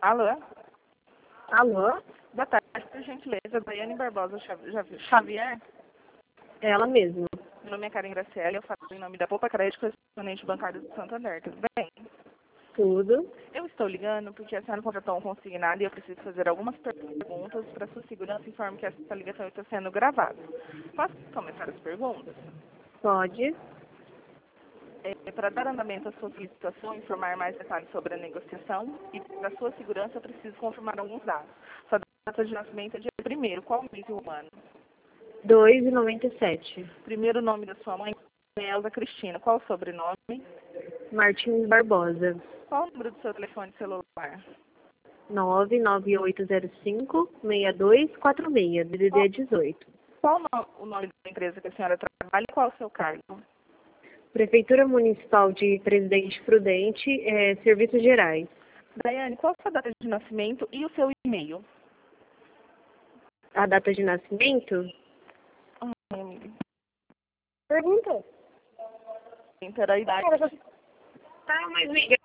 Alô? Alô? Boa tarde, por gentileza, Daiane Barbosa Xavier. Ela mesma. Meu nome é Karen Graciela, eu falo em nome da Poupa Crédito, correspondente bancário do Santander. Tudo bem? Tudo. Eu estou ligando porque a senhora contratou um consignado e eu preciso fazer algumas perguntas para sua segurança. Informe que essa ligação está sendo gravada. Posso começar as perguntas? Pode. Para dar andamento à sua solicitação, informar mais detalhes sobre a negociação e para sua segurança eu preciso confirmar alguns dados. Sua data de nascimento é dia 1º, qual mês e o ano? 2,97. Primeiro nome da sua mãe é Elza Cristina, qual o sobrenome? Martins Barbosa. Qual o número do seu telefone celular? 99805-6246, DDD 18. Qual o nome da empresa que a senhora trabalha e qual o seu cargo? Prefeitura Municipal de Presidente Prudente, Serviços Gerais. Daiane, qual a sua data de nascimento e o seu e-mail? A data de nascimento? Pergunta. Era a idade. Tá, mas liga.